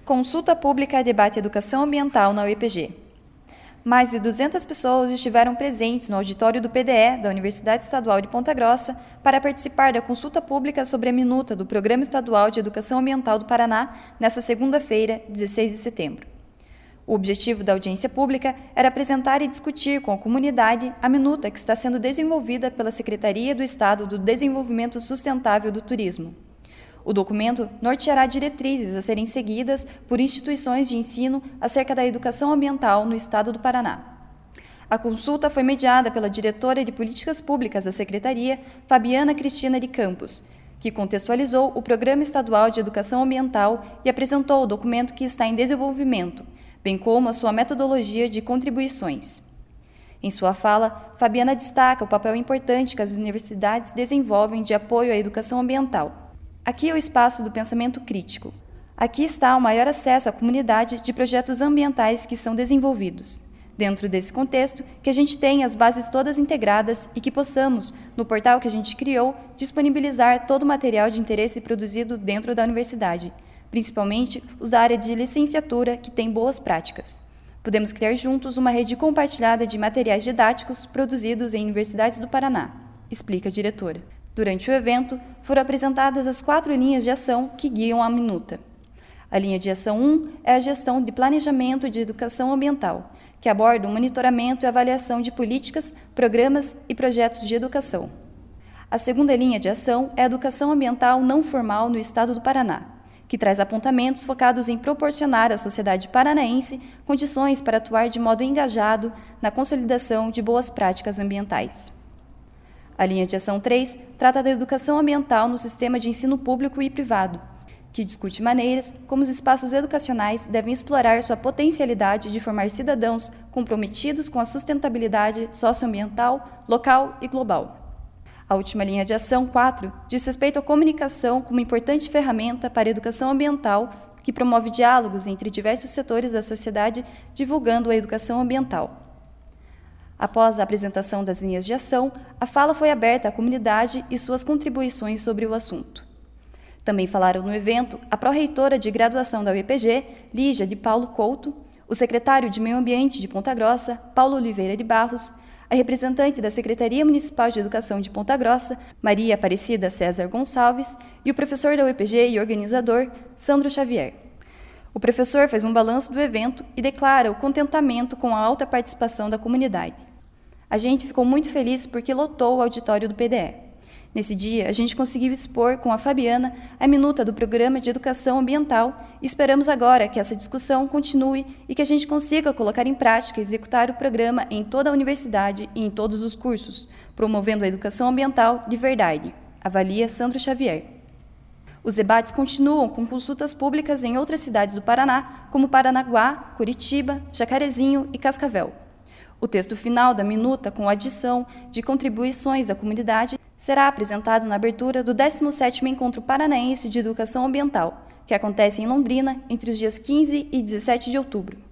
Consulta pública e debate educação ambiental na UEPG. Mais de 200 pessoas estiveram presentes no auditório do PDE da Universidade Estadual de Ponta Grossa para participar da consulta pública sobre a minuta do Programa Estadual de Educação Ambiental do Paraná, nesta segunda-feira, 16 de setembro. O objetivo da audiência pública era apresentar e discutir com a comunidade a minuta que está sendo desenvolvida pela Secretaria do Estado do Desenvolvimento Sustentável do Turismo. O documento norteará diretrizes a serem seguidas por instituições de ensino acerca da educação ambiental no Estado do Paraná. A consulta foi mediada pela diretora de Políticas Públicas da Secretaria, Fabiana Cristina de Campos, que contextualizou o Programa Estadual de Educação Ambiental e apresentou o documento que está em desenvolvimento, bem como a sua metodologia de contribuições. Em sua fala, Fabiana destaca o papel importante que as universidades desenvolvem de apoio à educação ambiental. Aqui é o espaço do pensamento crítico. Aqui está o maior acesso à comunidade de projetos ambientais que são desenvolvidos. Dentro desse contexto, que a gente tenha as bases todas integradas e que possamos, no portal que a gente criou, disponibilizar todo o material de interesse produzido dentro da universidade, principalmente os da área de licenciatura que tem boas práticas. Podemos criar juntos uma rede compartilhada de materiais didáticos produzidos em universidades do Paraná, explica a diretora. Durante o evento, foram apresentadas as 4 linhas de ação que guiam a minuta. A linha de ação 1 é a gestão de planejamento de educação ambiental, que aborda o monitoramento e avaliação de políticas, programas e projetos de educação. A segunda linha de ação é a educação ambiental não formal no Estado do Paraná, que traz apontamentos focados em proporcionar à sociedade paranaense condições para atuar de modo engajado na consolidação de boas práticas ambientais. A linha de ação 3 trata da educação ambiental no sistema de ensino público e privado, que discute maneiras como os espaços educacionais devem explorar sua potencialidade de formar cidadãos comprometidos com a sustentabilidade socioambiental, local e global. A última linha de ação 4 diz respeito à comunicação como importante ferramenta para a educação ambiental que promove diálogos entre diversos setores da sociedade divulgando a educação ambiental. Após a apresentação das linhas de ação, a fala foi aberta à comunidade e suas contribuições sobre o assunto. Também falaram no evento a pró-reitora de graduação da UEPG, Lígia de Paulo Couto, o secretário de Meio Ambiente de Ponta Grossa, Paulo Oliveira de Barros, a representante da Secretaria Municipal de Educação de Ponta Grossa, Maria Aparecida César Gonçalves, e o professor da UEPG e organizador, Sandro Xavier. O professor faz um balanço do evento e declara o contentamento com a alta participação da comunidade. A gente ficou muito feliz porque lotou o auditório do PDE. Nesse dia, a gente conseguiu expor com a Fabiana a minuta do Programa de Educação Ambiental e esperamos agora que essa discussão continue e que a gente consiga colocar em prática e executar o programa em toda a universidade e em todos os cursos, promovendo a educação ambiental de verdade, avalia Sandro Xavier. Os debates continuam com consultas públicas em outras cidades do Paraná, como Paranaguá, Curitiba, Jacarezinho e Cascavel. O texto final da minuta, com adição de contribuições da comunidade, será apresentado na abertura do 17º Encontro Paranaense de Educação Ambiental, que acontece em Londrina entre os dias 15 e 17 de outubro.